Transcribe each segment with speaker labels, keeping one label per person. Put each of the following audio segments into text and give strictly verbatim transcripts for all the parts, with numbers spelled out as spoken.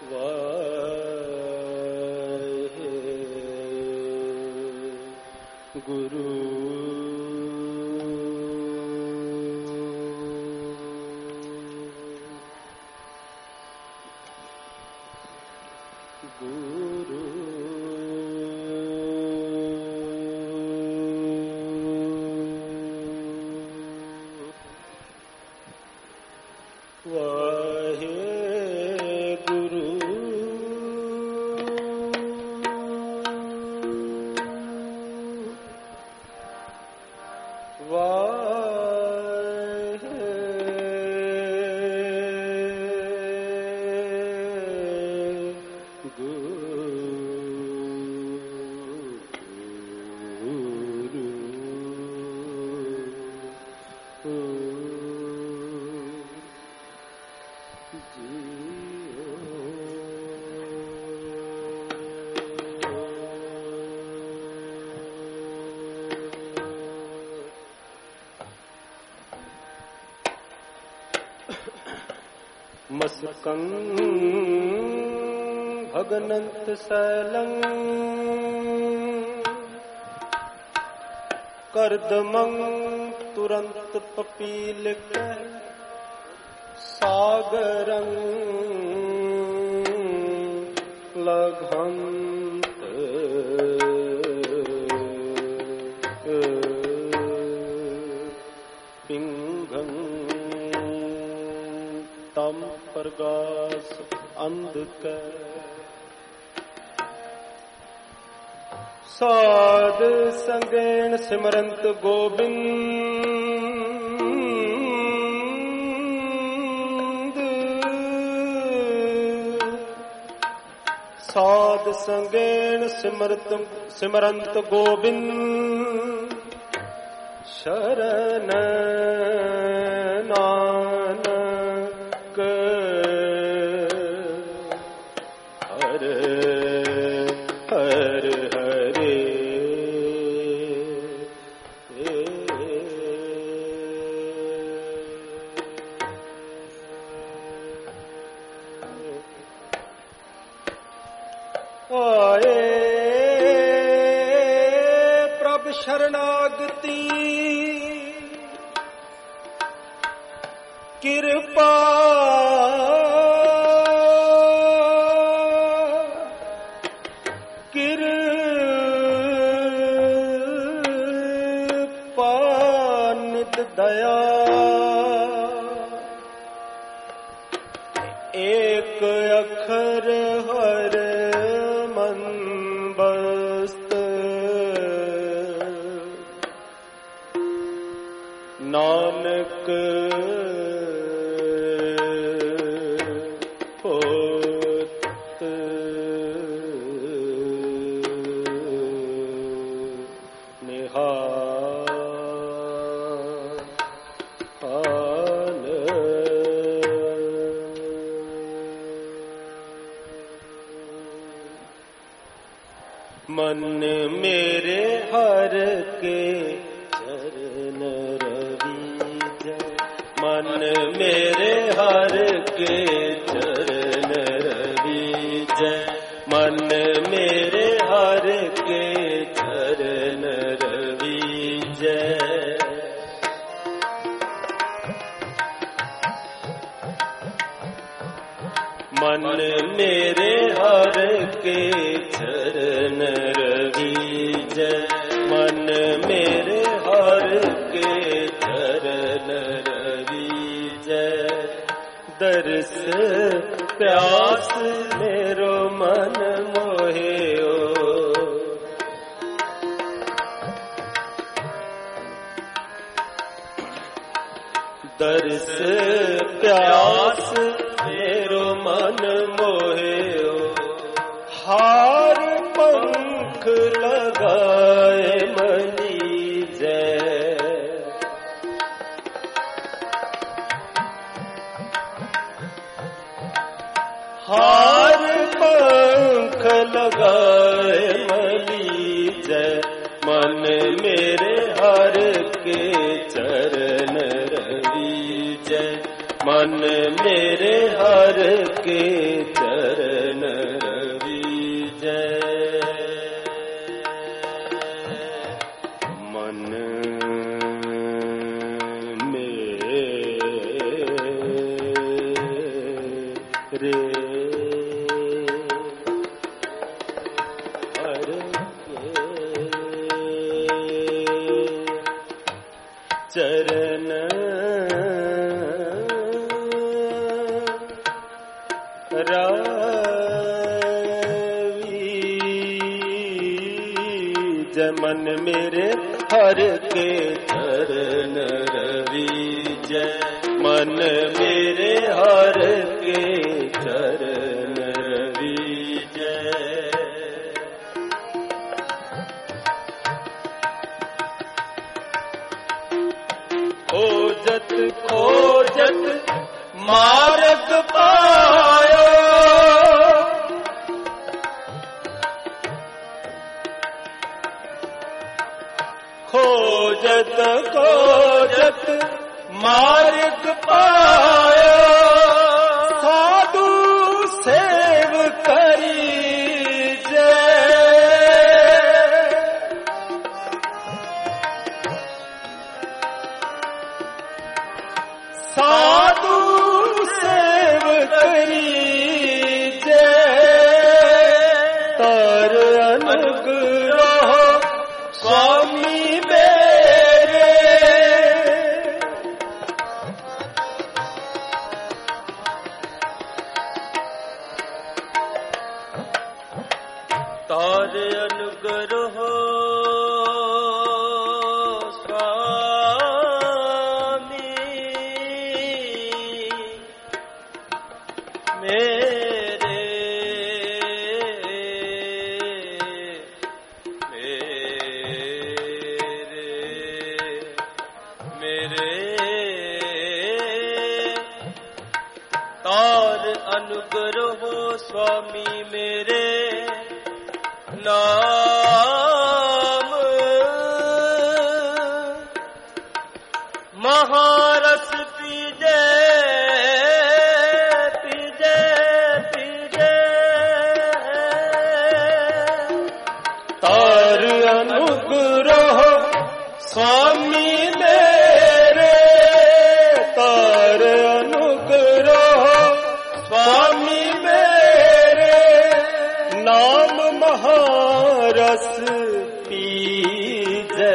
Speaker 1: मस्कं भगनंत शैलं कर्दमं तुरंत पपीलिक सागरं लघंत पिंगं तम प्रगास अंधक साध संगेण सिमरंत गोविंद साध संगेण सिमरत सिमरंत गोविंद शरण नानक हरे हरे हरे आए प्रभु शरणागति कृपा कृपा नित दया एक अक्षर हर मन बस्त नानक मन मेरे हर के चरण रविज मन मेरे हर के चरण रविज मन मेरे हर के चरण रविज मन मेरे हर के चरण रविज मन मेरे हर के चरण रविज दर्श प्यास मेरो मन मोहियो दर्श प्यास मेरो मन मोहियो हार पंख लगाए मनी जय हार पंख लगाए मनी जय मन मेरे हर के चरण रवि जय मन मेरे हर के चरण रे हर के चरण रवि जय मन मेरे हर के चरण रवि जय मन मेरे हर के चरण रवि जय खोजत खोजत मार्ग पायो खोजत खोजत मार्ग पायो साधु सेव करी साधु सेव करी जय तार अनुग्रह स्वामी मेरे तार अनुग्रह अनुग्रह स्वामी मेरे नाम महारस पीजे पीजे पीजे तार अनुग्रह स्वामी मेरे तार अनुग्रह स्वामी मेरे नाम महारस पीजे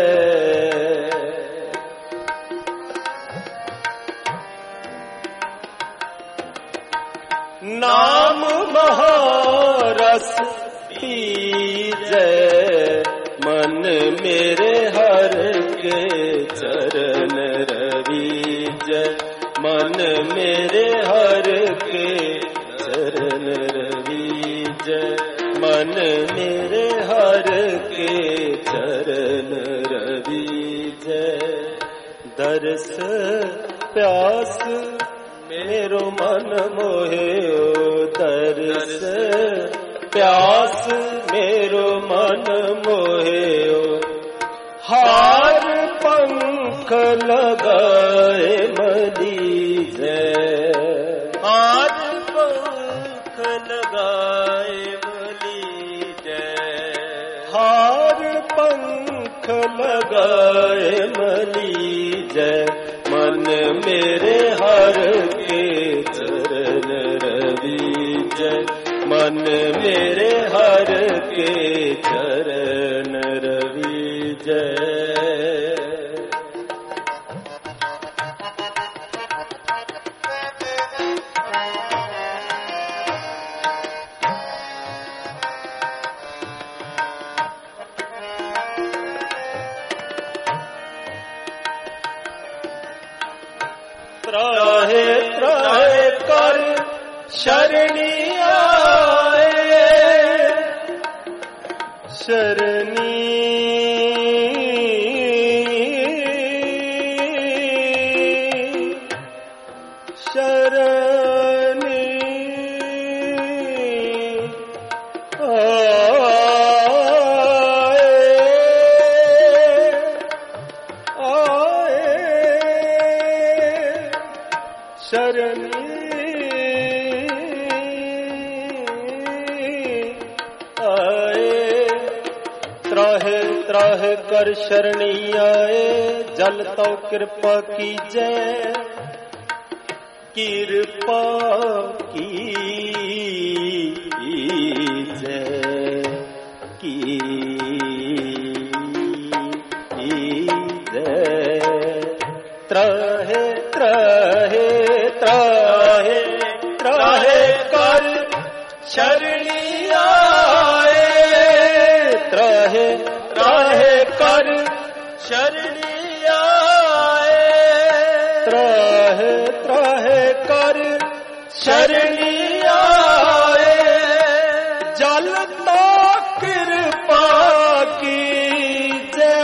Speaker 1: नाम महारस पीजे मन मेरे हर के चरण रवि जय मन मेरे हर के चरण रवि जय मन मेरे हर के चरण रवि जय दर्श प्यास मेरो मन मोहे ओ दर्श प्यास मेरो मन मोहे ओ हार पंख लगाए मली जय हार पंख लगाए मली जय हार पंख लगाए मली जय मन मेरे हर के चरण रवि जय मन मेरे हर के चरण रवि जय त्राहे त्राहे कर शरणी आए शरणी शरणी शरणी आए त्राहे त्राहे कर शरणी आए जल तो कृपा कीजय कृपा की शरणी आए, त्राहे त्राहे कर शरणी आए, त्राहे त्राहे कर शरणी आए, जल तो कृपा कीजे,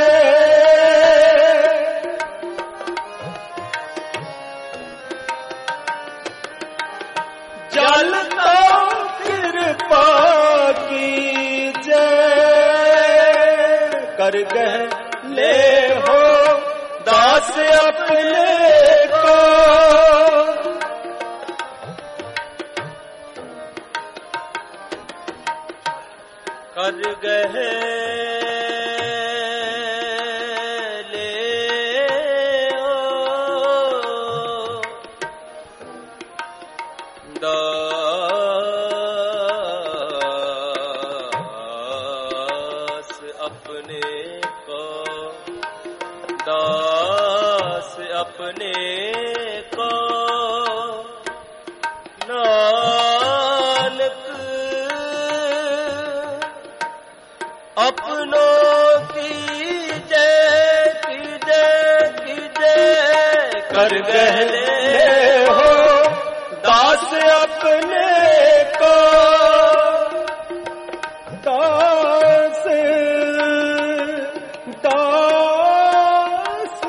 Speaker 1: जल तो कृपा कीजे, कर गह ले हो दास अपने को, कर गह ले हो दास अपने को, दास अपने को, नानक अपनों की जय की जय की जय, कर गहले हो दास अपने को, दास दास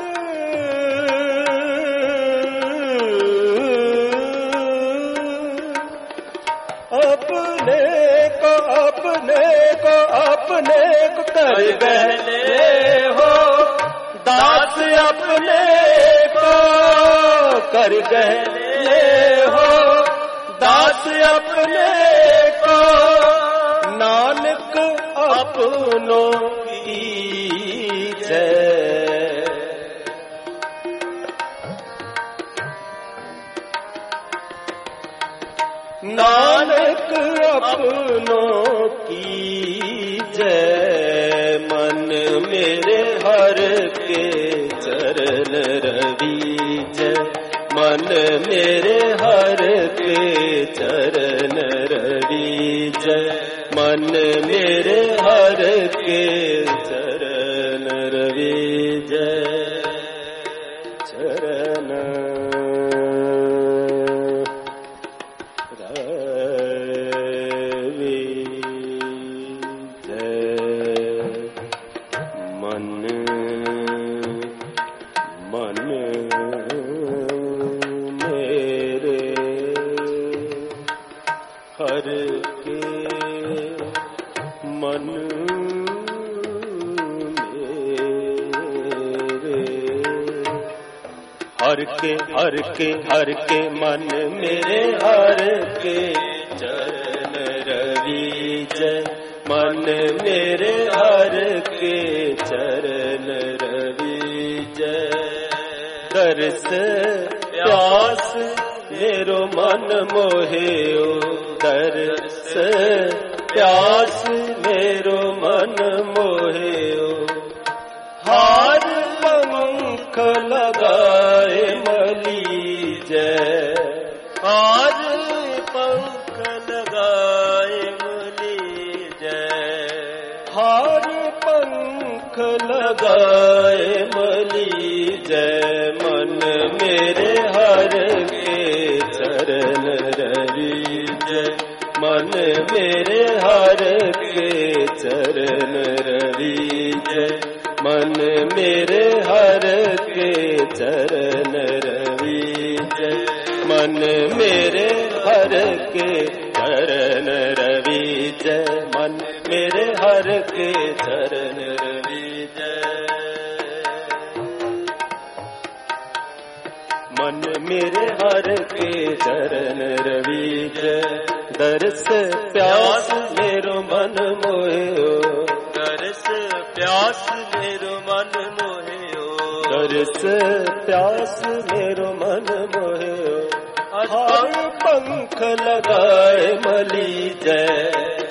Speaker 1: अपने को अपने को अपने को कर गहले हो दास अपने को, कर गहले हो दास अपने को, नानक अपनों की जय, नानक अपनों की जय, मन मेरे हर के चरण रवि जय, मन मेरे हर के चरण रवि जय, मन मेरे हर के चरण रवि जय, चरण हर के मन मेरे, हर के हर के हर के मन मेरे, हर के चरण रवि जय, मन मेरे हर के चरण रवि जय, दरस प्यास मेरो मन मोहेओ, दरस प्यास मेरो मन मोहेओ, हार पंख लगाए मली जय, हार पंख लगाए मली जय, हार पंख लगाए मली जय, मन मेरे हर के चरण रवि जय, मन मेरे हर के चरण रवि जय, मन मेरे हर के चरण रवि जय, मन मेरे हर के चरण रवि जय, मन मेरे हर के चरण रवि जय, मन मेरे हर के चरण रवि जय, दरस प्यास मेरो मन मोहेओ, दरस प्यास मेरो मन मोहेओ, दरस प्यास मेरो मन मोहेओ, हार पंख लगाए मली जय,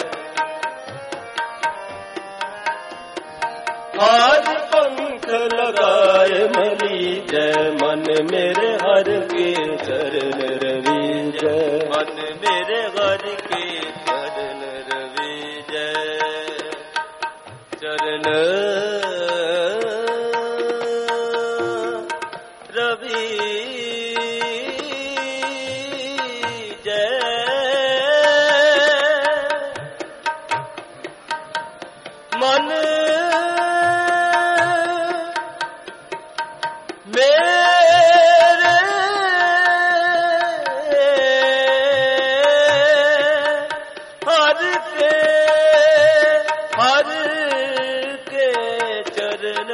Speaker 1: हार पंख लगाए मली जय, मन मेरे हर के चरण रवि जय, मन मेरे हर के हर के हर के चरण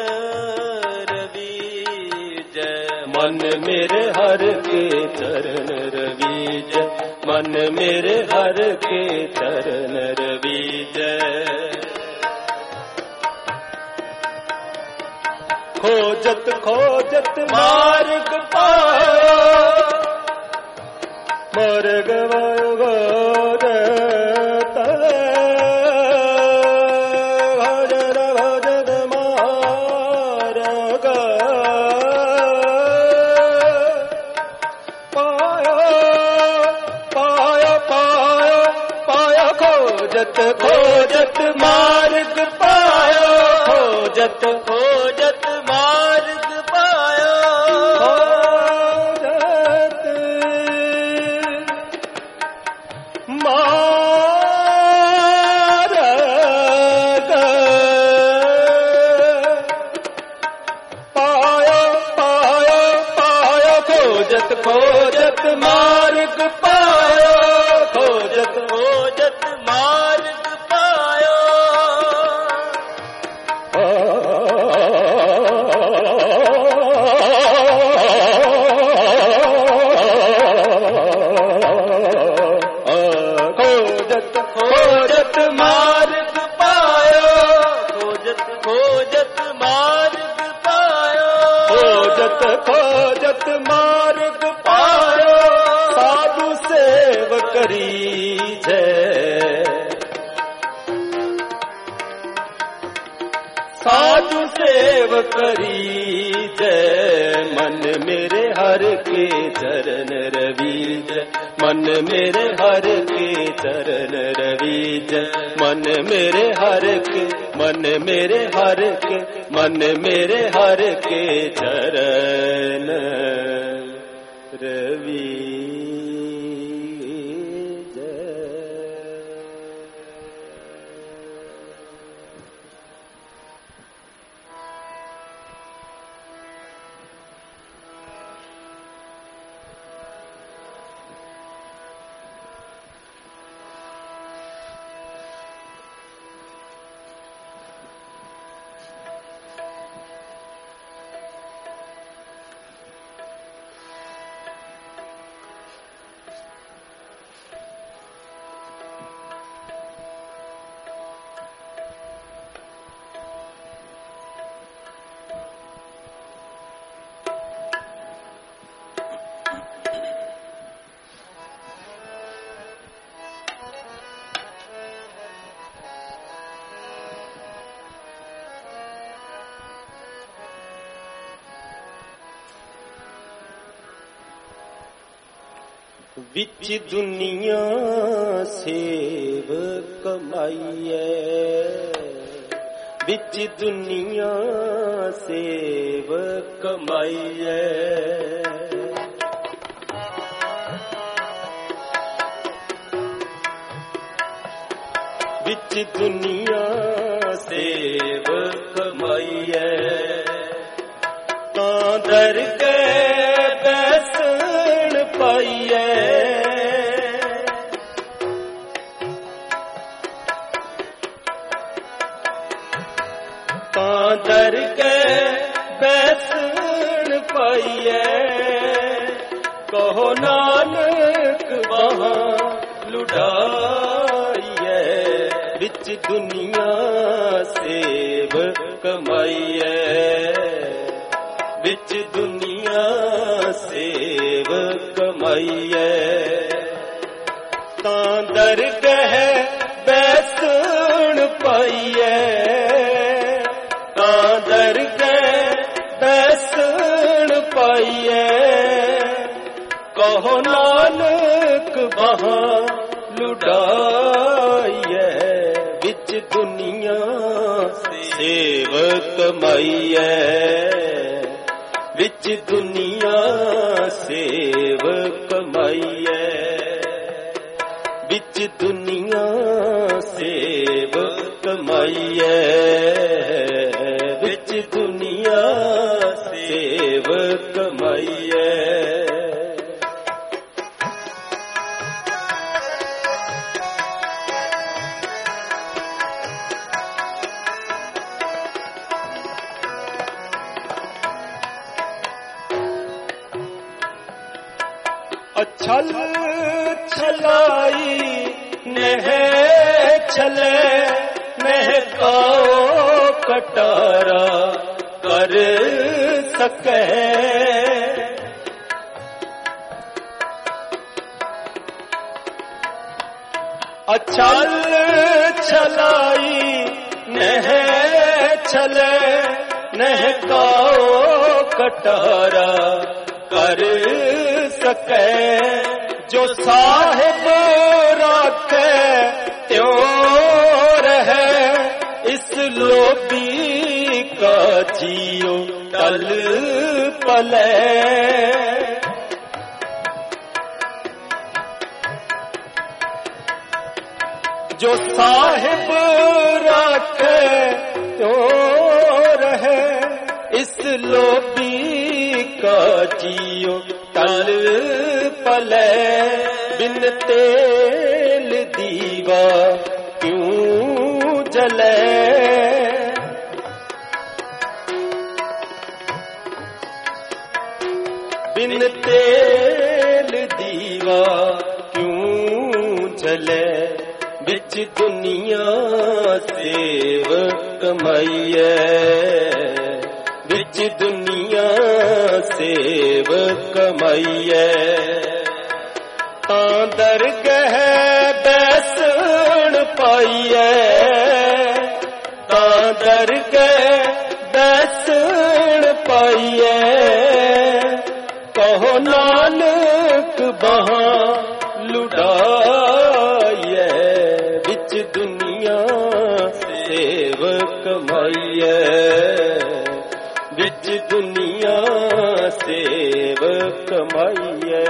Speaker 1: रवीज, मन मेरे हर के चरण रवीज, मन मेरे हर के चरण रवीज। खोजत खोजत मार्ग पायो, मार्ग वायो गोरत भजन भजन मार्ग पायो पायो पायो पायो। खोजत खोजत मार्ग पायो, खोजत खोजत मार्ग पायो, खोजत मार्ग पायो पायो पायो। खोजत खोजत मार्ग पायो, खोजत खोजत मार्ग पायो। खोजत खोजत मार्ग पायो, खोजत खोजत मार्ग पायो, खोजत खोजत मार्ग पायो। साधु सेव करी जय, साधु सेव करी जय, मन मेरे हर के चरण रवीज, मन मेरे हर के चरण रवीज, मन मेरे हर के, मन मेरे हर के, मन मेरे हर के चरण रवीज। विच दुनिया सेव कमाइए, विच दुनिया सेव कमाइए। विच दुनिया सेव कमाइए, तां दर के बैसन पाइए। तां दर के बैसन पाइए, कहो नानक वहाँ लुटाइए। विच दुनिया सेव कमाइए, विच दुनिया सेव कमाइए। तां दरगह बैसन पाइए, तां दरगह बैसन पाइए। कहो नानक वहाँ लुटाइए। विच दुनिया सेव कमाइए, विच दुनिया सेव कमाइए। विच दुनिया सेव कमाइए, विच दुनिया सेव कमाइए। छल छलाई नह छले नह को कटारा कर सके। अछल छलाई नह छले नह को कटारा कर सके। जो साहिब राखे त्यों रहे इस लोभी का जियो टल पले। जो साहिब राखे त्यों रहे इस लोभी का जियो टल पले। बिन तेल दीवा क्यों जले। बिन तेल दीवा क्यों जले। बिच दुनिया सेव कमाइए। बिच दुनिया सेव कमाइए। तां दरगह बैसण पाइए। तां दरगह बैसण पाइए। कहो नानक बहां लुटाइए। बिच दुनिया सेव कमाइए। बिच दुनिया सेव कमाइए।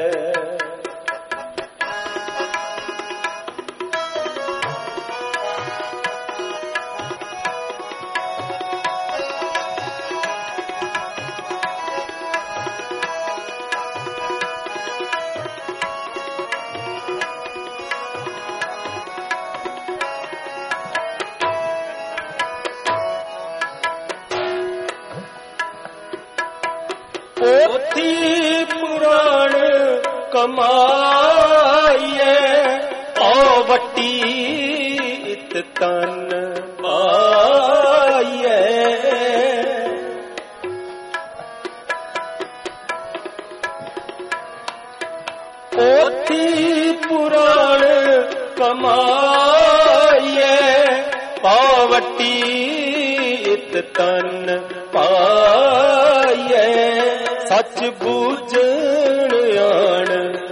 Speaker 1: पोथी पुराण कमाइए। ओ वटी इत तन पाइए। पोथी पुराण कमाइए। ओ वटी इत तन पाइए। सच बूझण आण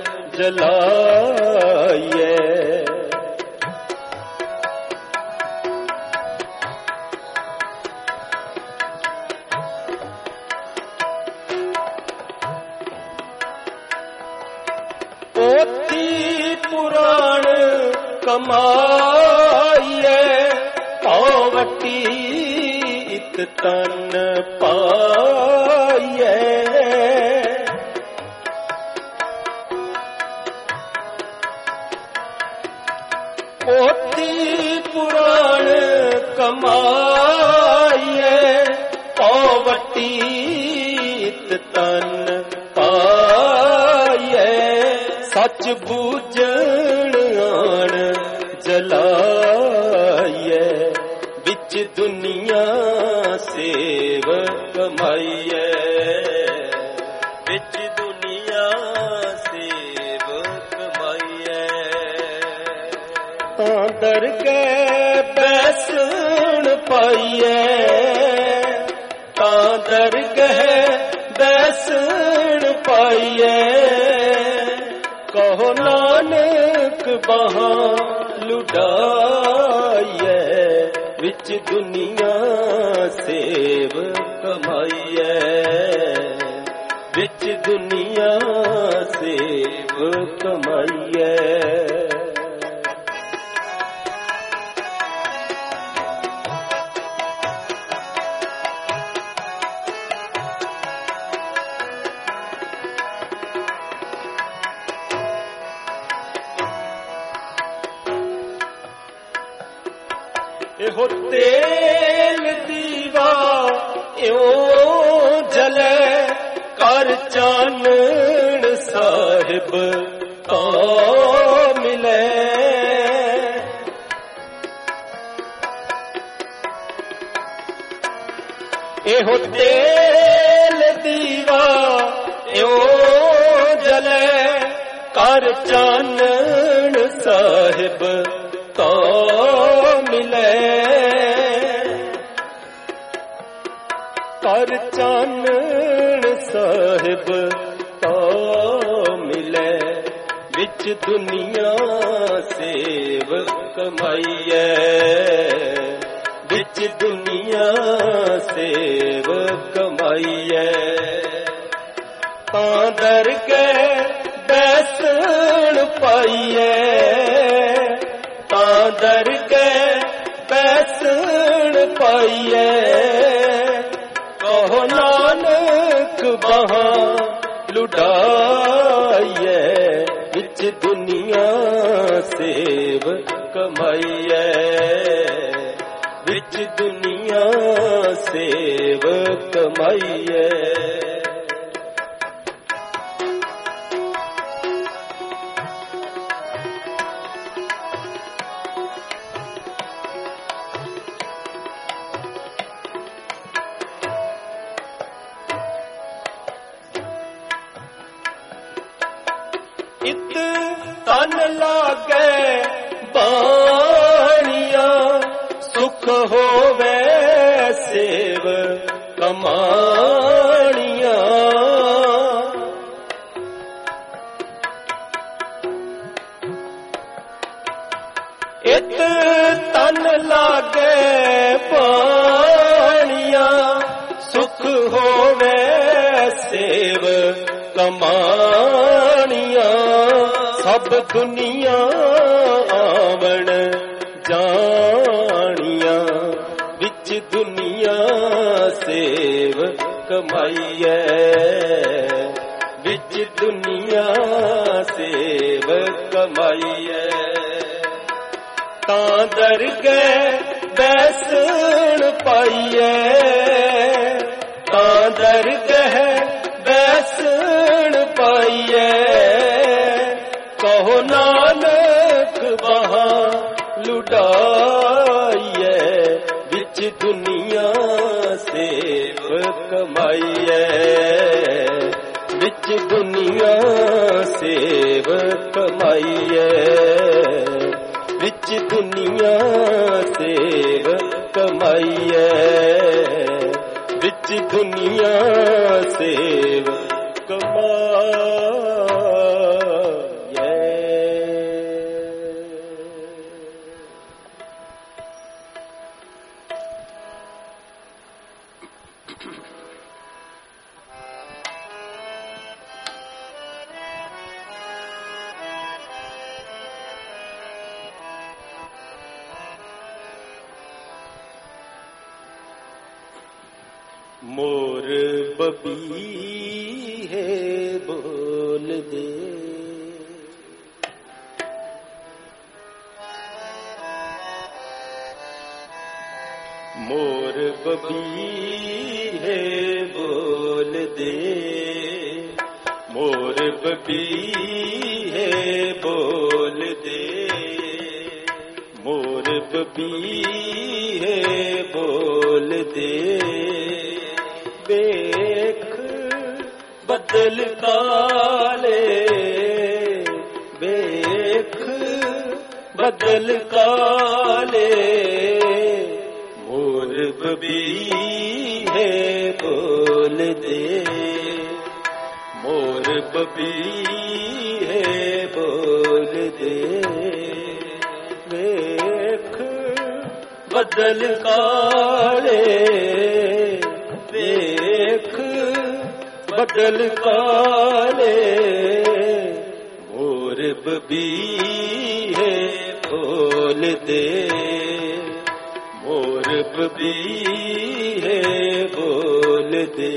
Speaker 1: जलाइए। पोथी पुराण कमाइए। पावटी इत तन पाइए। पोथी पुराण कमाइए। पावटी इत तन पाइए। सच बूझण आण जलाइए। बिच दुनिया सेव कमाइए। बिच दुनिया सेव कमाइए। तां दरगह बैसण पाइए। तां दरगह बैसण पाइए। कहो नानक बहां लुटाइए। बिच दुनिया सेव कमाइए। बिच दुनिया सेव कमाइए। एहो तेल दीवा इउं जले कर चानण ਸਾਹਿਬ ਕੋ ਮਿਲੇ। ਇਹੋ ਤੇਲ ਦੀਵਾ ਇਉ ਜਲੇ ਕਰ ਚਾਨਣ ਸਾਹਿਬ ਕੋ ਮਿਲੇ। ਕਰ ਚਾਨਣ ਸਾਹਿਬ ਕੋ ਮਿਲੇ। ਵਿੱਚ ਦੁਨੀਆ ਸੇਵ ਕਮਾਈਐ। ਵਿੱਚ ਦੁਨੀਆ ਸੇਵ ਕਮਾਈਐ। ਤਾਂ ਦਰ ਕੇ ਬੈਸਣ ਪਾਈਐ। ਤਾਂ ਦਰ ਕੇ ਬੈਸਣ ਪਾਈਐ। ਕਹੋ ਨਾਨਕ ਬਾਹਾਂ ਲੁਟਾਈਐ। ਵਿੱਚ ਦੁਨੀਆ ਸੇਵ ਕਮਾਈਐ। ਵਿੱਚ ਦੁਨੀਆ ਸੇਵ ਕਮਾਈਐ। ਇਤ ਤਨ ਲਾਗੇ ਬਾਣੀਆਂ। ਸੁਖ ਹੋਵੇ ਸੇਵ ਕਮਾਣੀਆਂ। ਇਤ ਤਨ ਲਾਗੇ ਬਾਣੀਆਂ। ਸੁਖ ਹੋਵੇ ਸੇਵ ਕਮਾਣੀਆਂ। ਸਭ ਦੁਨੀਆ ਆਵਣ ਜਾਣੀਆਂ। ਵਿੱਚ ਦੁਨੀਆ ਸੇਵ ਕਮਾਈਐ। ਵਿੱਚ ਦੁਨੀਆ ਸੇਵ ਕਮਾਈਐ। ਤਾਂ ਦਰਗਹਿ ਬੈਸਣ ਪਾਈਐ। ਤਾਂ ਦਰਗਹਿ ਬੈਸਣ ਪਾਈਐ। ਕਹੋ ਨਾਨਕ ਬਾਹਾਂ ਲੁਟਾਈਐ। ਵਿੱਚ ਦੁਨੀਆ ਸੇਵ ਕਮਾਈਐ। ਵਿੱਚ ਦੁਨੀਆ ਸੇਵ ਕਮਾਈਐ। ਵਿੱਚ ਦੁਨੀਆ ਸੇਵ ਕਮਾਈਐ। ਵਿੱਚ ਦੁਨੀਆ ਸੇਵ ਕਮਾਈਐ। मोर बबीहे बोल दे। मोर बबीहे बोल दे। मोर बबीहे बोल दे। मोर बबीहे बोल दे। ਵੇਖ ਬਦਲ ਕਾਲੇ। ਵੇਖ ਬਦਲ ਕਾਲੇ। ਮੋਰ ਬਬੀਹੇ ਬੋਲ ਦੇ। ਮੋਰ ਬਬੀਹੇ ਬੋਲ ਦੇ। ਵੇਖ ਬਦਲ ਕਾਲੇ। ਵੇਖ ਬਦਲ ਕਾਲੇ। ਮੋਰ ਬਬੀਹੇ ਬੋਲ ਦੇ। ਮੋਰ ਬਬੀਹੇ ਬੋਲ ਦੇ।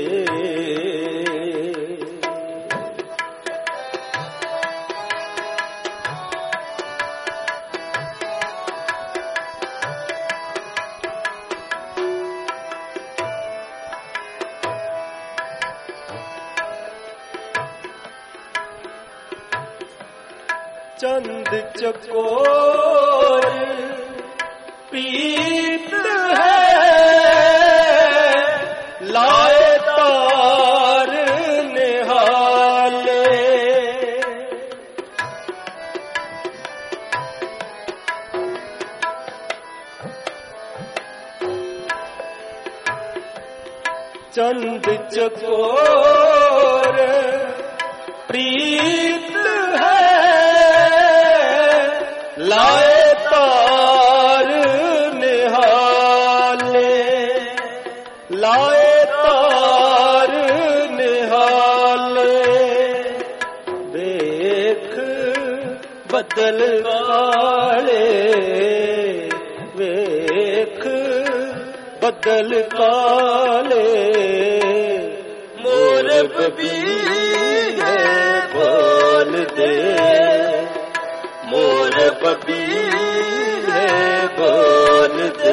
Speaker 1: चंद चकोर प्रीत है, लाए तार निहाले। चंद चकोर प्रीत है, लाए तार निहाले, लाए तार निहाले। देख बदल काले, वेख बदल काले। मोर बबीर बोल दे, मोर बबीर बोल दे।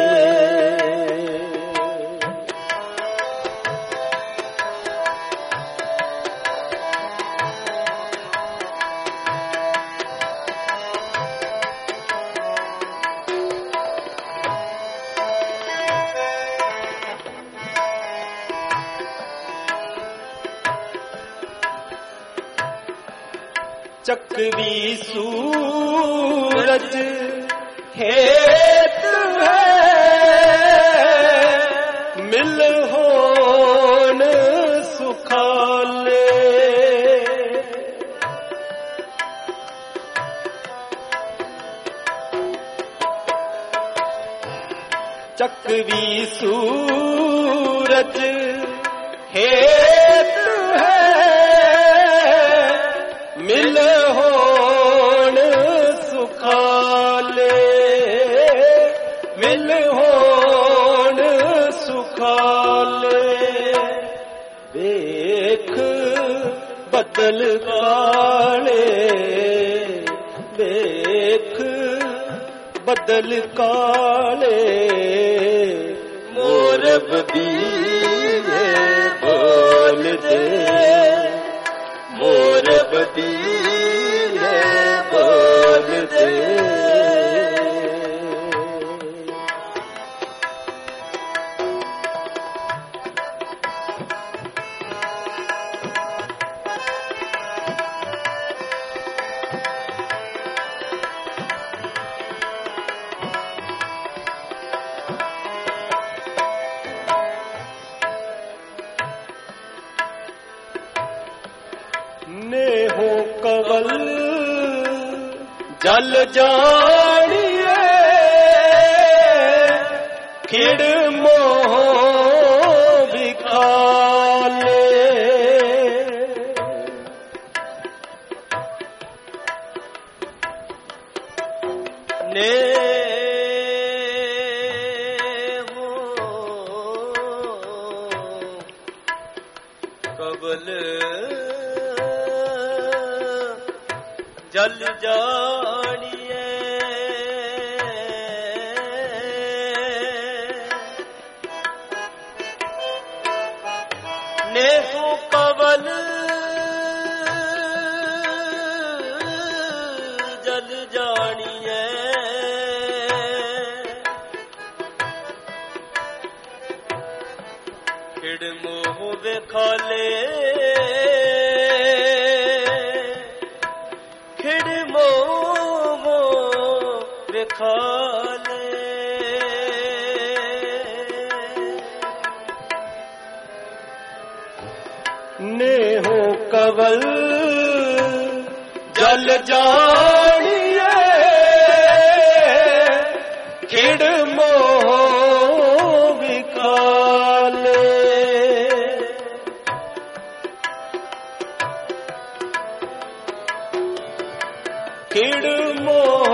Speaker 1: चकवी सूरज हेत है, मिल होन सुखाले। चकवी सूरज हेत है, मिल होन सुखाले, मिल होन सुखाले। देख बदल काले, देख बदल काले। मोर बबीर बोल दे, मोर बबीर बोल दे। नेहो कवल जल जानिए, खिड़ मोह बिखाले। नेहो कवल जल जानिए, नेहो कवल जल जानिए। खिड़ मोह बेखाले, खिड़ मोह बेखाले। नेहो कवल जल जानिए, खिड़ मोह बिखाले। खिड़ मोह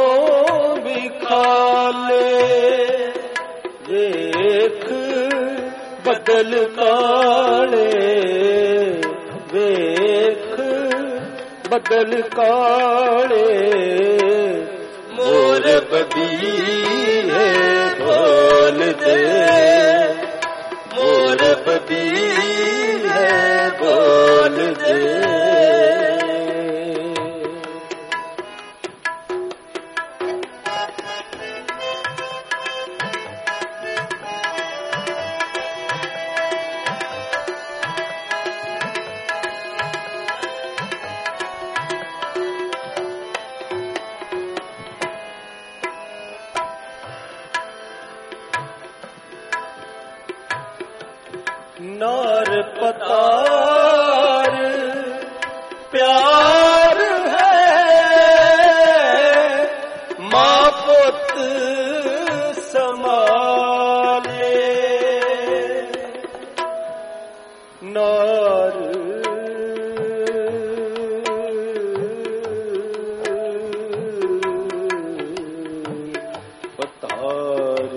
Speaker 1: बिखाले। देख बदल काले, वेख बदल काले। मोर बबीर बोल दे, मोर बबीर बोल दे। नार पतार प्यार है, माँ पुत समाले। नार पतार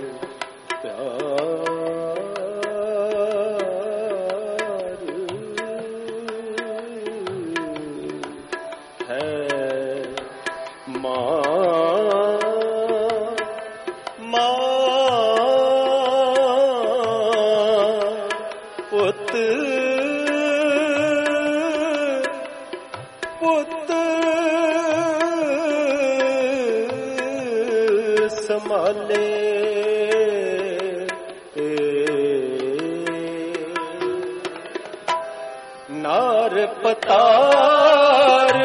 Speaker 1: संभाले। नार पतार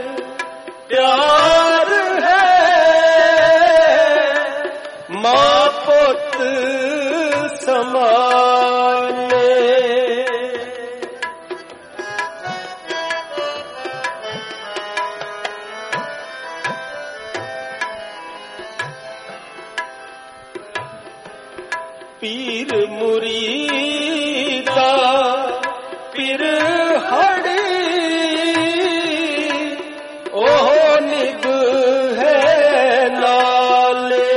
Speaker 1: प्यार है, माँ पुत संभाले। पीर मुरीदा पीर हड़ी, ओह निग है नाले।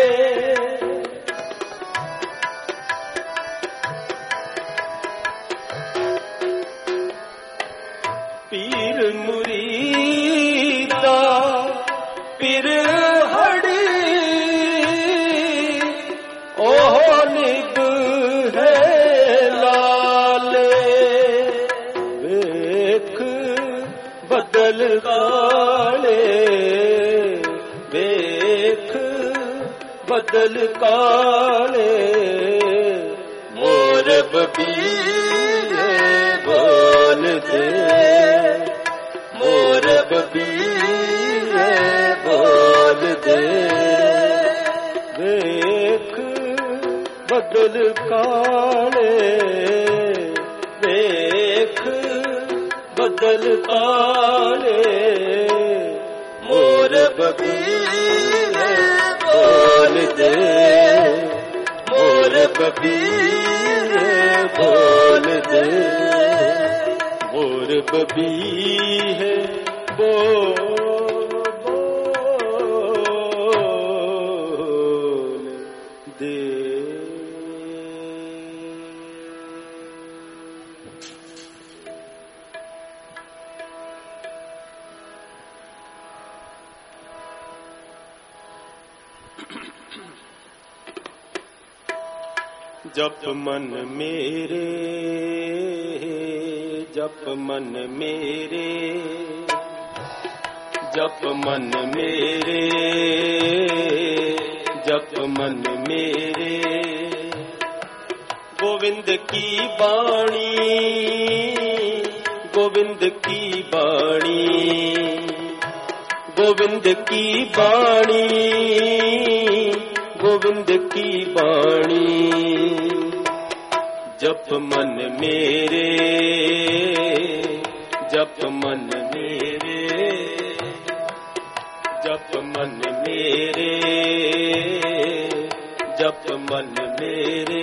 Speaker 1: पीर मुरीदा पीर हड़ी, ओह निग है लाले। वेख बदल काले, वेख बदल काले। मोर बबीए बोल दे, मोर बबीए बोल दे। वेख बदल काले, वेख बदल काले। मोर बबीए बोल दे, मोर बबीए बोल दे। मोर बबीए बोल दे। जप मन मेरे, जप मन मेरे, जप मन मेरे, जप मन मेरे। गोविंद की बाणी, गोविंद की बाणी, गोविंद की बाणी, गोविंद की बाणी। जप मन मेरे, जप मन मेरे, जप मन मेरे, जप मन मेरे।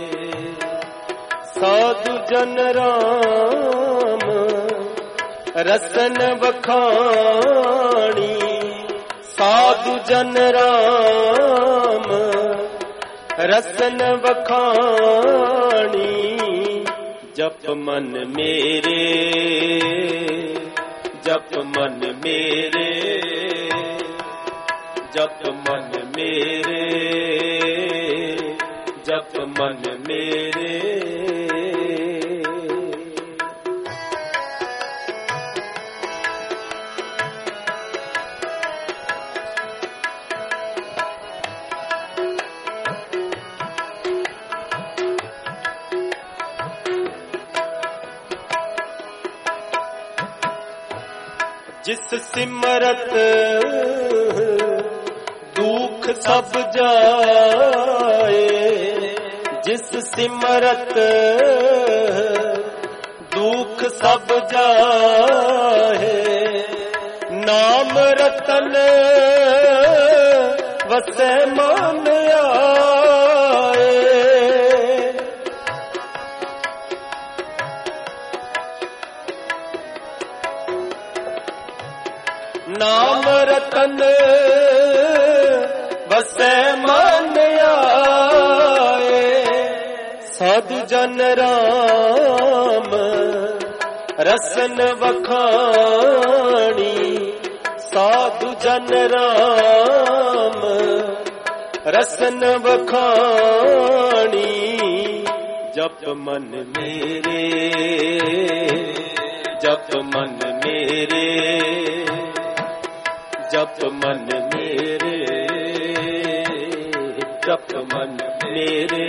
Speaker 1: साधु जन राम रसन बखानी, साधु जन राम रसन बखानी। जप मन मेरे, जप मन मेरे, जप मन मेरे, जप मन मेरे। जिस सिमरत दुख सब जाए, जिस जिस सिमरत दुख सब जाहे, नाम रतन वसै मन आए। नाम रतन वसै मन आए, साधु जन राम रसन वखाणी, साधु जन राम रसन वखाणी। जप मन मेरे, जप मन मेरे, जप मन मेरे, जप मन मेरे।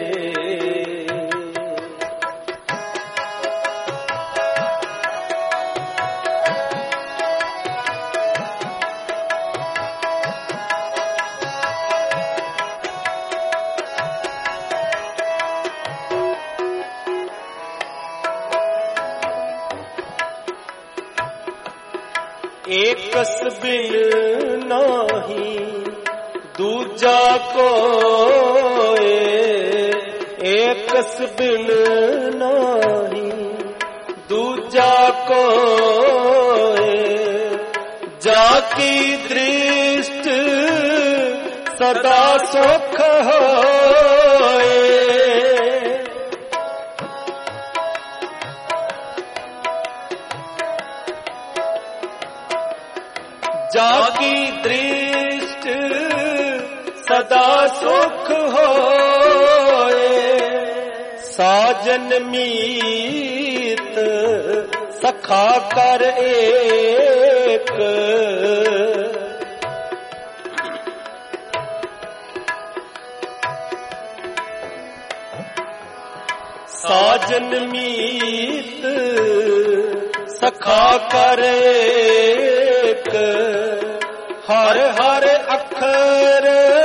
Speaker 1: एकस बिन नाही दूजा कोय, एकस बिन नाही दूजा कोय। जाकी दृष्टि सदा सुख होए, जाकी दृष्टि सदा सुख होए। साजन मीत सखा कर एक, साजन मीत सखा कर एक। हर हर अखर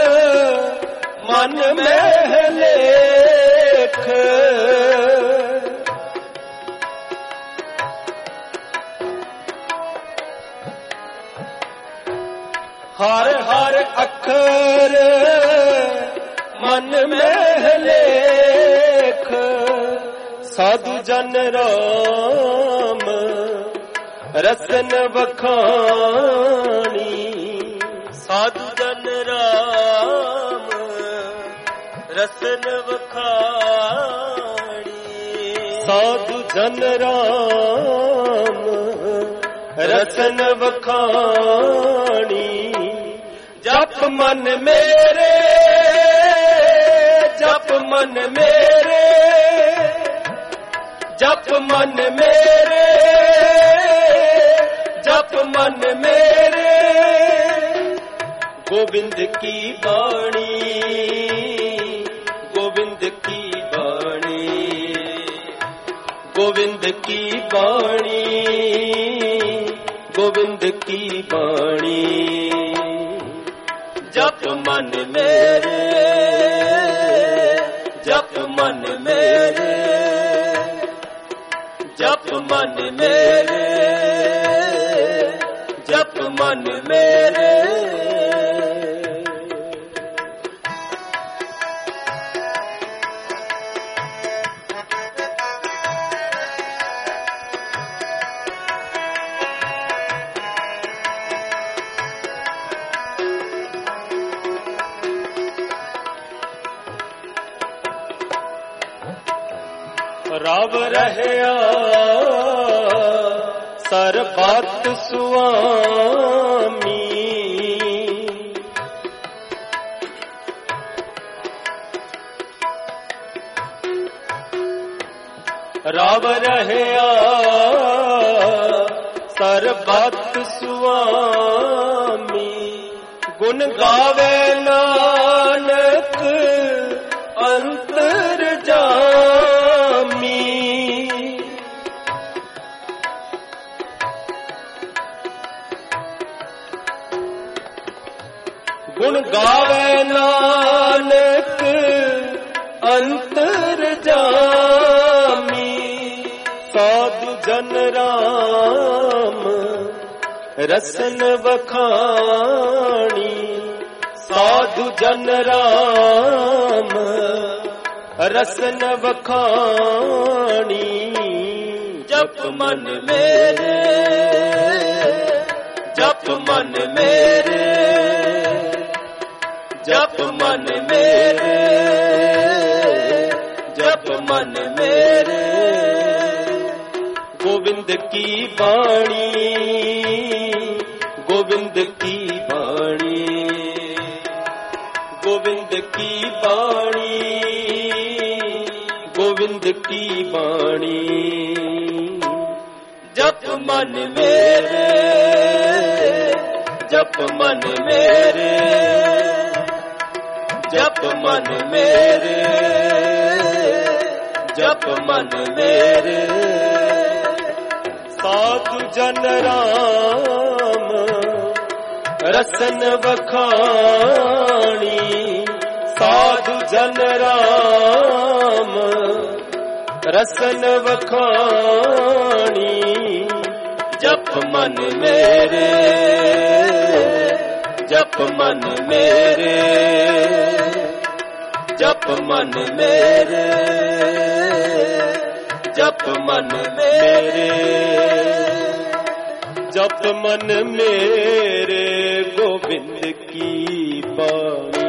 Speaker 1: मन में लेख, हर हर अखर मन में लेख। साधु जन राम रसन वखाणी, साधु जन राम रसन वखाणी। साधु जन राम रसन वखाणी। जप मन मेरे, जप मन मेरे, जप मन मेरे, जप मन मेरे। गोविंद की वाणी, गोविंद की वाणी, गोविंद की वाणी, गोविंद की वाणी। जप मन मेरे, जप मन मेरे, जप मन मेरे, जप मन मेरे। रव रहया सरबत सुआमी, रव रहया सरबत सुआमी। गुण गावे नानक अंतर जामी। गुण गावे नानक अंतर जामी साधु जन राम रसन बखानी साधु जन राम रसन बखानी जप मन मेरे जप मन मेरे जप मन मेरे जप मन मेरे गोविंद की वाणी गोविंद की वाणी गोविंद की वाणी गोविंद की वाणी जप मन मेरे जप मन मेरे जप मन मेरे जप मन मेरे साधु जन राम रसन बखानी साधु जन राम रसन बखानी जप मन मेरे जप मन मेरे जप मन मेरे जप मन मेरे जप मन मेरे गोविंद की वाणी।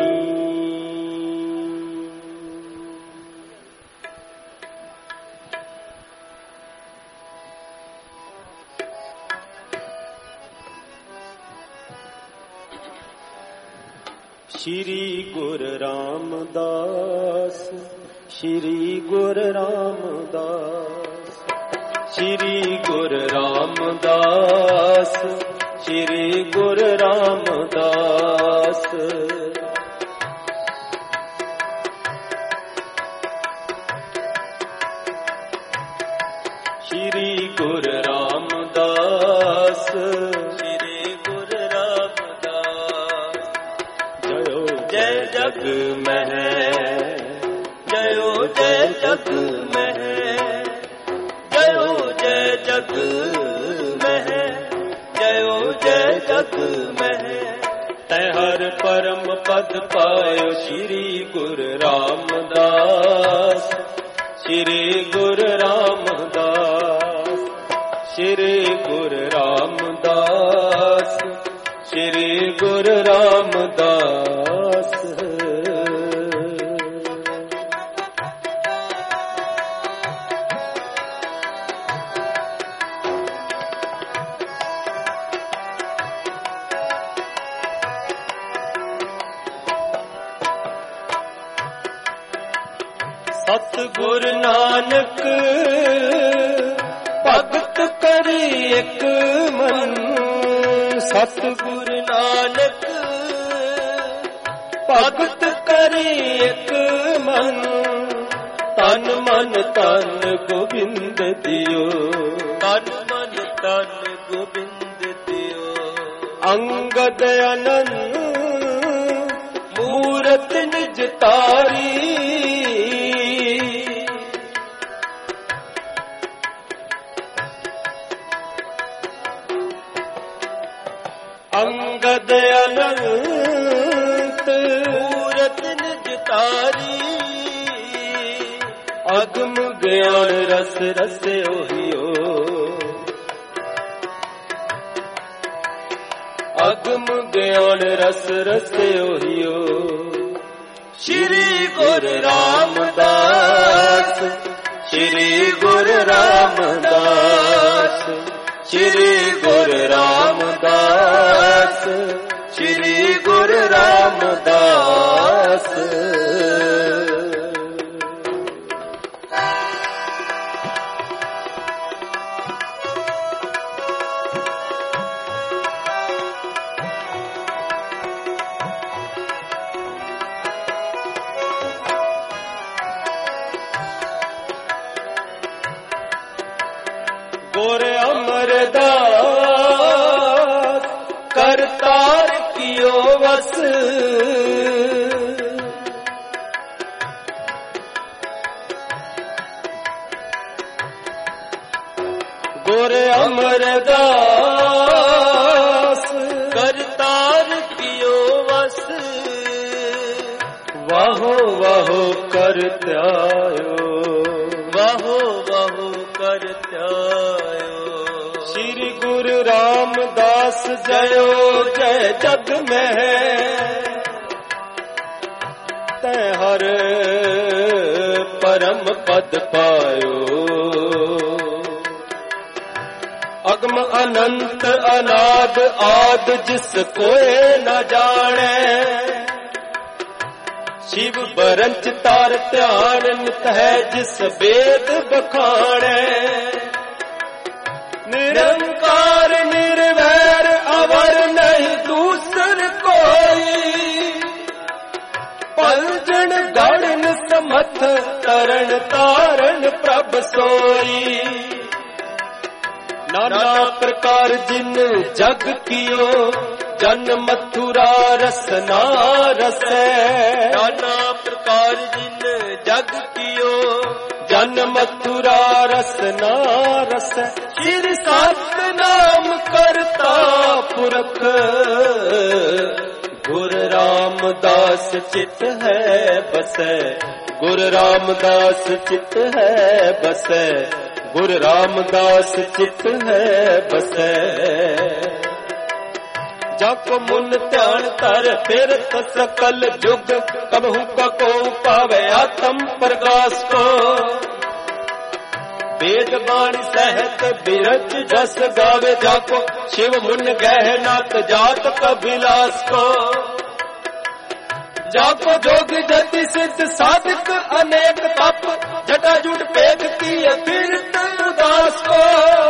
Speaker 1: श्री गुरु रामदास श्री गुरु रामदास श्री गुरु रामदास श्री गुरु रामदास श्री गुरु रामदास श्री गुरु रामदास जयो जय जग में जयो जय जग में जयो जय जग में जयो जय जग में तै हर परम पद पायो श्री गुरु रामदास श्री गुरु रामदास श्री गुरु रामदास श्री गुरु रामदास सतगुरु नानक भगत करी एक मन सतगुरु नानक भगत करी एक मन तन मन तन गोविंद दियो तन मन तन गोविंद दियो अंगद अनंत मूरत निज तारी अंगद अनंत मूरत निज तारी अगम ज्ञान रस रस ओहियो अगम ज्ञान रस रस ओहियो श्री गुरु रामदास श्री गुरु रामदास श्री गुरु रामदास श्री गुरु रामदास गोरे अमरदास करतार कियो वस अरदास करतार कियो वस वाहो वाहो करत्यायो वाहो वाहो करत्यायो। श्री गुरु रामदास जयो जय जग में तै हर परम पद पायो। अगम अनंत अनाद आद जिस कोई न जाने शिव बरंच तार ध्यान नित है जिस वेद बखाने। निरंकार निर्वैर अवर नहीं दूसर कोई पलजन गणन समथ तरण तारण प्रभ सोई। नाना प्रकार जिन जग कियो जन मथुरा रसना रसै। नाना प्रकार जिन जग कियो जन मथुरा रसना रसै। श्री सत नाम करता पुरख गुरु रामदास चित है बसै। गुरु रामदास चित है बसै। गुरु रामदास चित है बसै। जाको मुन ध्यान तर फिरत सकल जुग कबहू को पावे आत्म प्रकाश को। वेद बाणी सहत बिरच जस गावे जाको शिव मुन गहनात जात कबिलास को। जाको जोग जति सिद्ध साधक अनेक तप जटाजुट पेद की फिरत उदास को।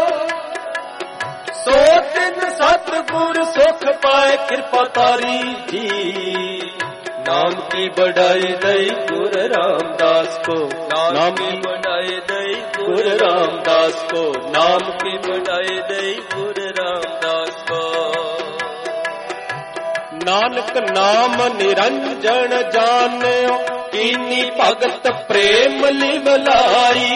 Speaker 1: सो दिन सतगुर सुख पाए कृपा तारी जी। नाम की बढ़ाई दई गुरु रामदास को। नाम की बढ़ाई दई गुरु रामदास को। नाम की बढ़ाई दई गुरु रामदास को। नानक नाम निरंजन जान्यो कीनी भगत प्रेम लिवलाई।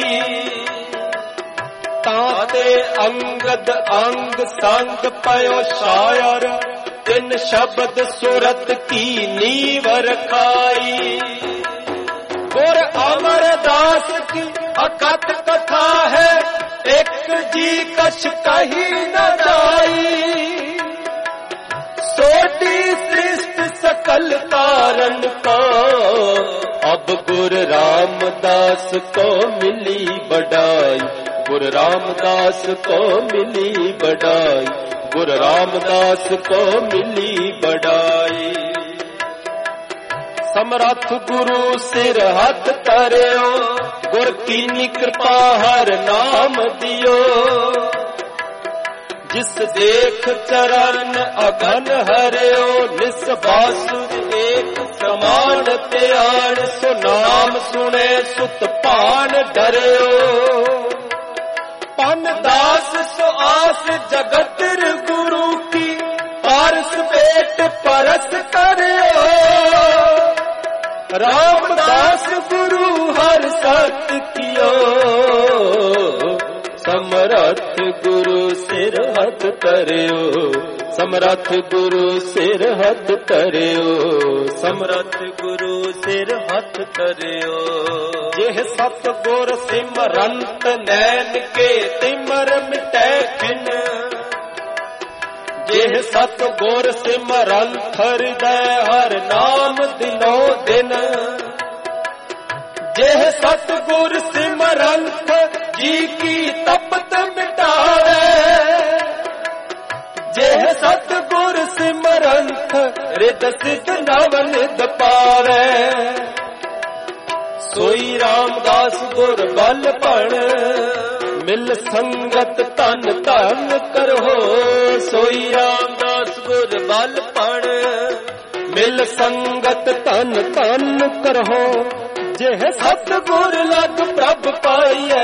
Speaker 1: ताते अंगद अंग संग पयो शायर तिन शब्द सुरत की नीवर खाई। गुर अमरदास की अकथ कथा है एक जी कछ कही न जाई। सोटी सृष्टि सकल तारण को अब गुरु रामदास को मिली बढ़ाई। गुरु रामदास को मिली बढ़ाई। गुरु रामदास को मिली बढ़ाई। समरथ गुरु सिर हाथ तरियो गुर कीनी कृपा हर नाम दियो। जिस देख चरण अघन हरियो निस बासुर एक समान त्याण। सो नाम सुने सुत पान डरियो। पन दास सो आस जगत गुरु की पारस पेट परस करियो। रामदास गुरु हर सत कियो। समरथ गुरु सिर हथ तरियो। समरथ गुरु सिर हथ तरियो। समरथ गुरु सिर हथ तरियो। जेह सत गुर सिमरंत नैन के तिमर मिटै खिन। जेह सत गुर सिमरंत हृदय हर नाम दिनो दिन। जेह सत गुर सिमरंत जी की तपत मिटावे। जेह सत गुर सिमरंत रिद सिद्ध नव निध पावे। सोई रामदास गुर बल पण मिल संगत तन तन करहो। सोई रामदास गुर बल पण मिल संगत तन तन करहो। जेह सतगुर लग प्रभ पाइए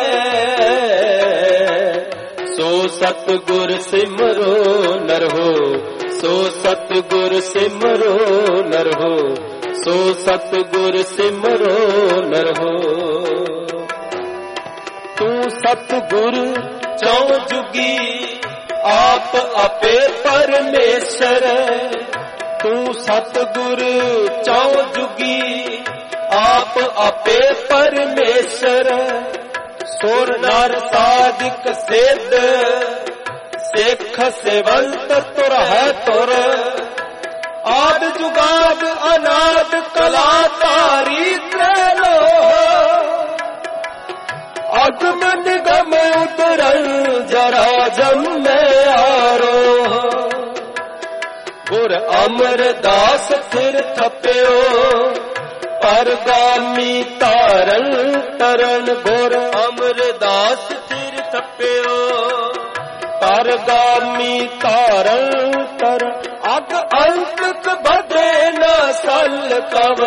Speaker 1: सो सतगुर सिमरो नर हो। सो सतगुर सिमरो नर हो। सो सतगुर सिमरो नर हो। तू सतगुर चौ जुगी आप आपे परमेश्वर तू सतगुर चौ जुगी आप आपे परमेश्वर सुर नर साधिक सिद्ध सिख सेवंत तुर है तुर आद जुगाद अनाद कला तारी त्रैलो अगम निगम उतरल जरा जम में आरो गुर अमरदास फिर थप्यो परगामी तारन तरन गुर अमरदास फिर थप्यो परगामी तारन तरन अग अंत बदे न सल कव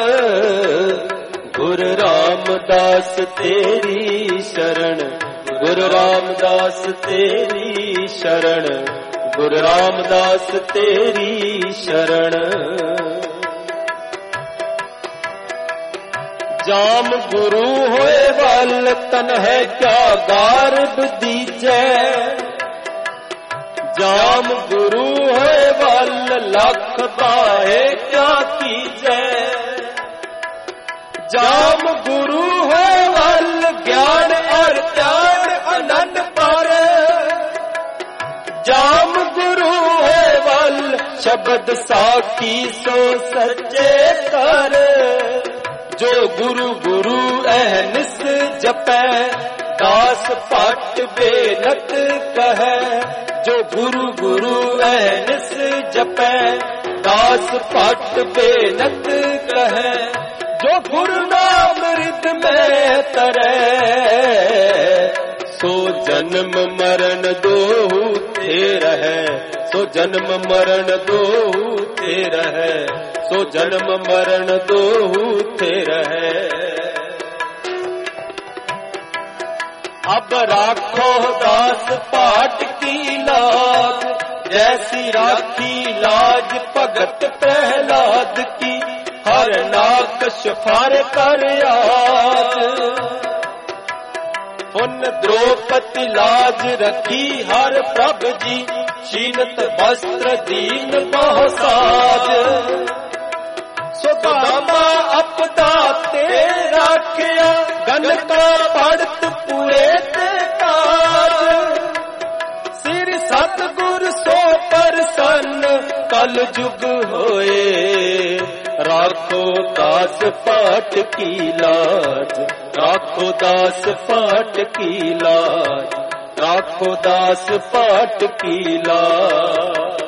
Speaker 1: गुरु रामदास तेरी शरण गुरु रामदास तेरी शरण गुरु रामदास तेरी शरण जाम गुरु होए वाल तन है क्या गारब दीजै जाम गुरु होए वाल लख बाहे क्या कीजै जाम गुरु होए वाल ज्ञान और त्याग अनंत पर जाम गुरु होए वाल शब्द साखी सो सच्चे कर जो गुरु गुरु अहनिस जपै दास पट बेनत कहे जो गुरु गुरु अहनिस जपै दास पट बेनत कहे जो गुरु नाम रिद में तरे सो जन्म मरण दोहु थे रहे सो जन्म मरण दोहु थे रहे सो जन्म मरण दोहु थे रहे अब राखो दास पाट की लाज जैसी राखी लाज भगत प्रहलाद की हर नाकश फार कर याद उन द्रौपदी लाज रखी हर प्रभ जी शीनत वस्त्र दीन बहुसाज सुदामा अपदा ते राखिया गन का पड़त पूरे ते काज सिर सतगुर सो परसन कल जुग होए राखो दास पाट की लाज राखो दास पाट की लाज राखो दास पाट की लाज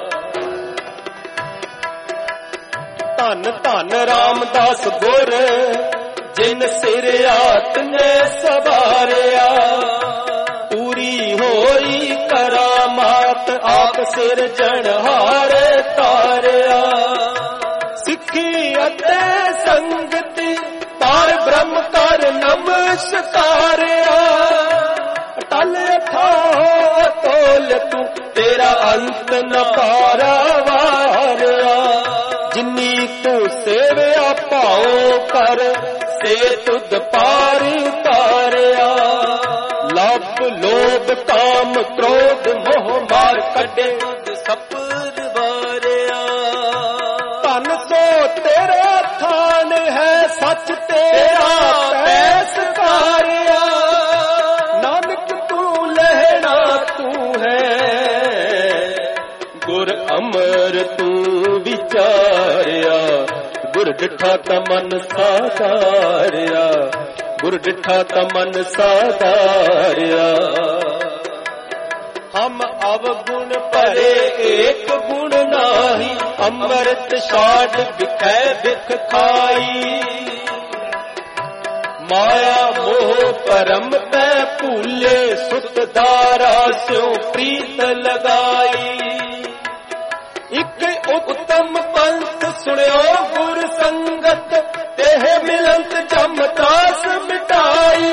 Speaker 1: धन धन रामदास गुर जिन सिर आत ने सवारिया पूरी होई करामात आप सिर जनहार तारिया सिखी अते संगति पार ब्रह्म कर नमस्कारिया टल था तोल तू तेरा अंत न पारा वारिया जिन्नी तू सेविया पाओ कर से तुद पार तारिया लाभ लोभ काम क्रोध मोह मार कटे सपर वारिया धन सो तेरा थान है सच तेरा पैस कारिया नानक तू लहना तू है गुर अमर तू विचारिया गुर डिठा तमन साधारिया गुर डिठा तमन साधारिया हम अवगुण परे एक गुण नाही अमृत छाड़ बिखै बिख खाई माया मोह परम तै भूले सुत दारा स्यों प्रीत लगाई एक उत्तम पंथ सुनियो गुर संगत तेह मिलंत जमदास मिटाई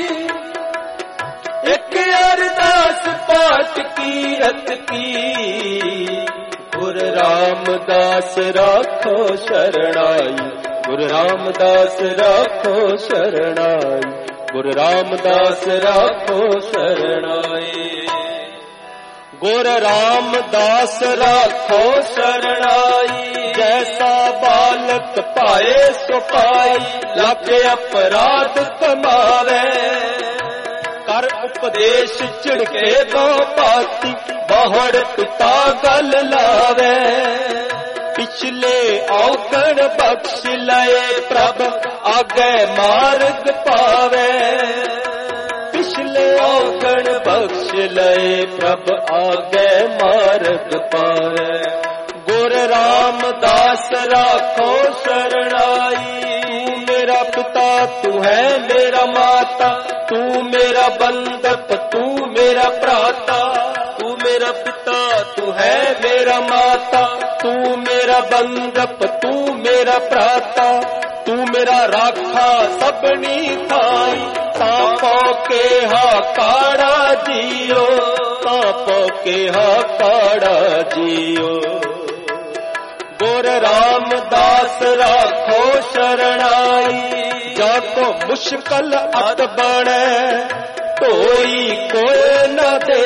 Speaker 1: एक अरदास पाठ की रत की गुर रामदास राखो शरणाई गुर रामदास राखो शरणाई गुर रामदास राखो शरणाई गुर रामदास राखो शरणाई, जैसा बालक पाए सो पाई, लाके अपराध कमावे। कर उपदेश चिड़के दो पाती, बहुड़ पिता गल लावे। पिछले औगण बख्श लए, प्रभ आगे मार्ग पावे। पिछले औगण बख्श लए, प्रभ आगे मार्ग पावे। गुर रामदास राखो शरणाई, तू मेरा पिता तू है मेरा माता, तू मेरा बंधप तू मेरा भ्राता। तू मेरा पिता तू है मेरा माता, तू मेरा बंधप तू मेरा भ्राता। तू मेरा राखा सबनी थाई, तापो के हा काड़ा जियो, तापो के हा काड़ा जियो। गुर रामदास राखो शरणाई, जाको मुश्किल अत बने कोई कोई न दे।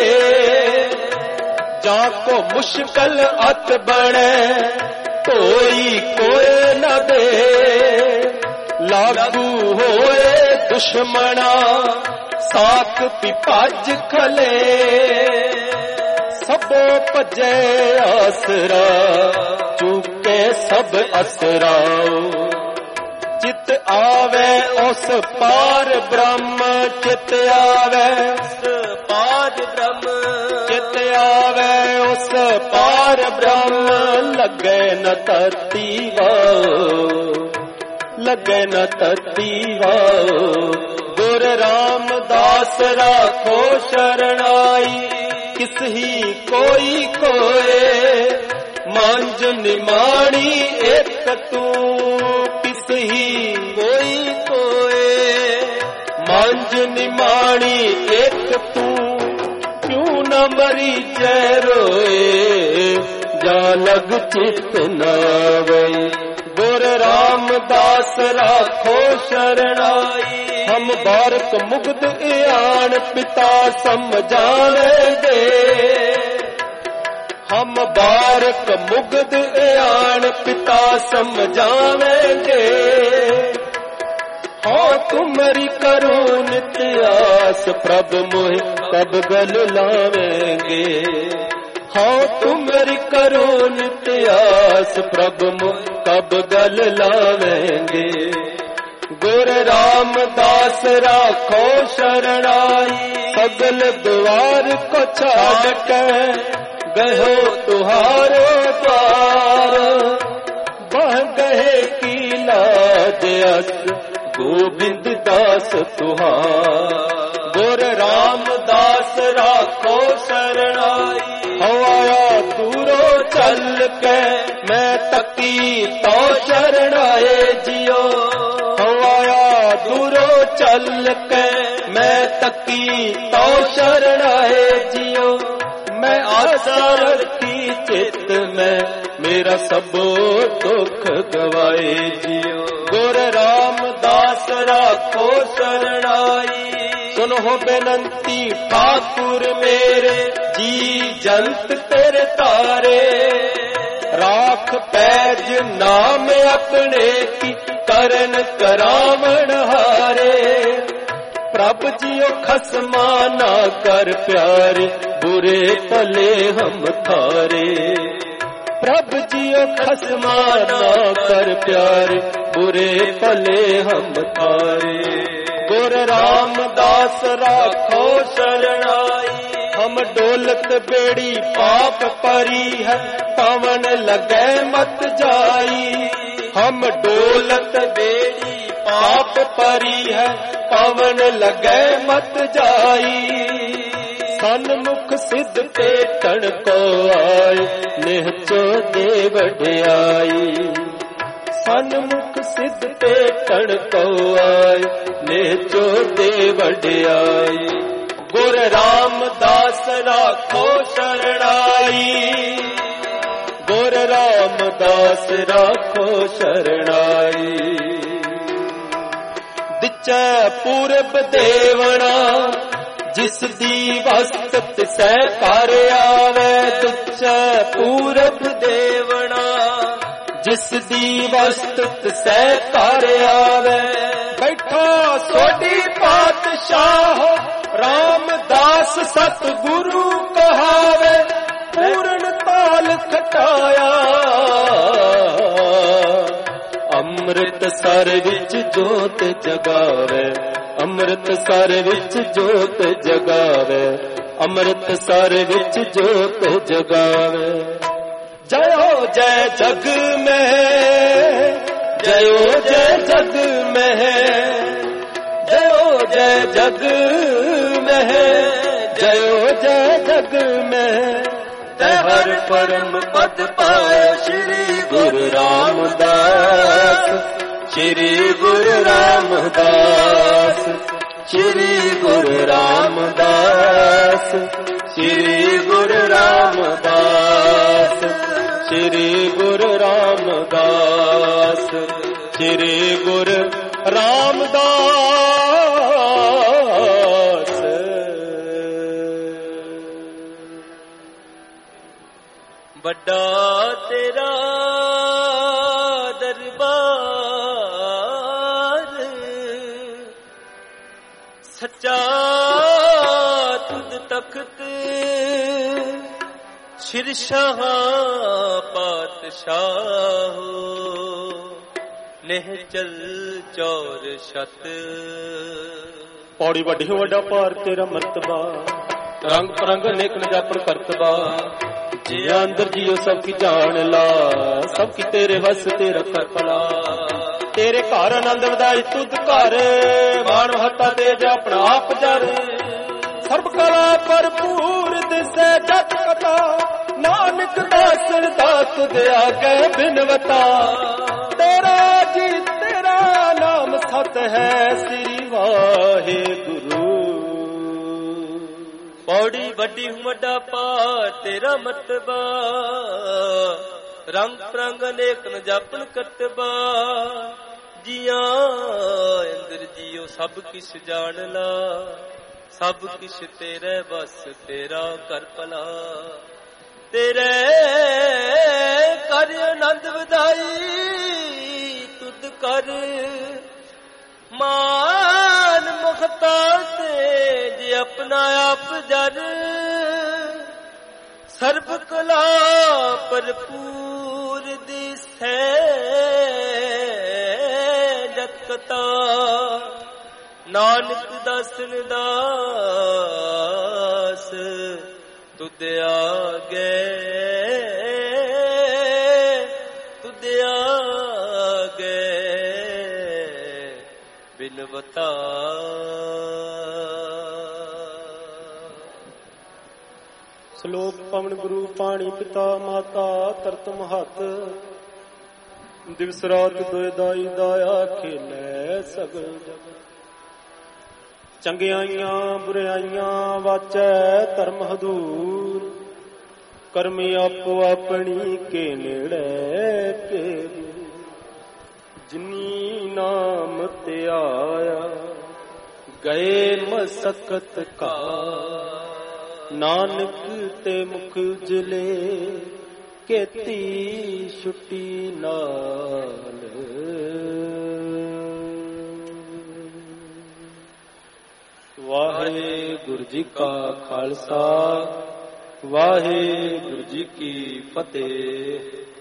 Speaker 1: जाको मुश्किल अत बने कोई कोई न दे। लागू होए दुश्मना साख पिपज खले, सबो भजे आसरा चूके सब असराओ। चित आवे उस पार ब्रह्म, चित आवे उस पार ब्रह्म, चित आवे उस पार ब्रह्म। लगे न तती वाओ, लगे न तती वाओ। गुर रामदास राखो शरणाई, किस ही कोई कोए, मांझ निमाणी एक तू। किस ही कोई कोए, मांझ निमाणी एक तू। क्यों न मरी जय रोए, जा लग चित नावे। गुर रामदास राखो शरणाई, हम बारक मुग्ध इयान पिता समझानेंगे। हम बारक मुग्ध इयान पिता समझावेंगे। हाँ तुम्हारी करो नित्य आस, प्रभ मोहि कब गल लावेंगे। हाँ तुम्हारी करो नित्य आस, प्रभ मोहि कब गल लावेंगे। गुर रामदास राखो शरणाई, सगल द्वार को छाड़ के गहो तुहारो द्वार। बह गहे की लाज अस, गोविंद दास तुहार। गुर रामदास राखो शरणाई, हवाया दूरो चल के मैं तकी तो शरणाए जियो। हवाया दूरो चल के मैं तकी तो शरणाए जियो। मैं आशा रखी चित में मेरा सबो दुख गवाए जियो। गुर रामदास राखो शरणाई, सुनो बेनंती ठाकुर मेरे, जी जंत तेरे तारे। राख पैज नाम अपने की, करन करावण हारे। प्रभ जियो खसमा ना कर प्यारे, बुरे भले हम थारे। प्रभ जियो खसमा ना कर प्यारे, बुरे भले हम थारे। गुर रामदास राखो शरणाई, हम डोलत बेड़ी पाप परी है, पवन लगे मत जाई। हम डोलत बेड़ी पाप परी है, पवन लगे मत जाई। सन्मुख सिद्ध ते तण को आए, निहचो दे वड्याई। सन्मुख सिद्ध ते तण को आए, निहचो दे वड्याई। गुर रामदास राखो शरणाई, गुर रामदास राखो शरणाई। दिचै पूरब देवना जिस दी वस्त तिसै कर आवे तुच्छै पूरब देवना जिस दी वस्त तिसै कर आवे बैठा सोडी पातशाह रामदास सतगुरु कहावे पूर्ण ताल खटाया अमृत सर विच जोत जगावे अमृत सर विच जोत जगावे अमृत सर विच जोत जगावे जयो जय जग में जयो जय जग में जयो जय जग में जयो जय जग में हर परम पद पाए श्री गुरु रामदास श्री गुरु रामदास श्री गुरु रामदास श्री गुरु रामदास श्री गुरु रामदास श्री गुरु रामदास। बड़ा तेरा दरबार सच्चा तुद तख्त शिरशाह पातशाह नेह चल चौर शत पौड़ी वड्डी वड्डा पार तेरा मर्तबा रंग परंग नेक नजापन करतबा जी अंदर जियो सब की जान ला सब की तेरे वस तेरा कर पला तेरे घर आनंद वधाई तुद घर मान हता तेज अपना आप जर सर्व कला भरपूर दिसे जत कथा नानक दासन दास दे आगे बिनवता तेरा जी तेरा नाम सत है श्री वाहे गुरु पौड़ी वड्डी वड्डा पार तेरा मतबा रंग परंग अनेक न जापन कतबा जिया अंदर जियो सब किस जान ला सब किस तेरे बस तेरा कर पला तेरे कर आनंद वधाई तुद कर मान मुखता से जे अपना आप जर सर्व कला भरपूर दिसै जतकता नानक दासन दास तुद आगे तुद आगे बिनवता। श्लोक पवन गुरु पाणी पिता माता तरत महत दिवस रात दोए दाई दाया खेलै सगल जग चंगियाइयां बुराइयां वाचै धर्म हदूर करमी आपो अपनी के नेड़े के जिनी नाम ते आया गए मसकत का नानक ते मुख जिले केती छुट्टी नाल वाहेगुरु जी का खालसा वाहेगुरु जी की फतेह।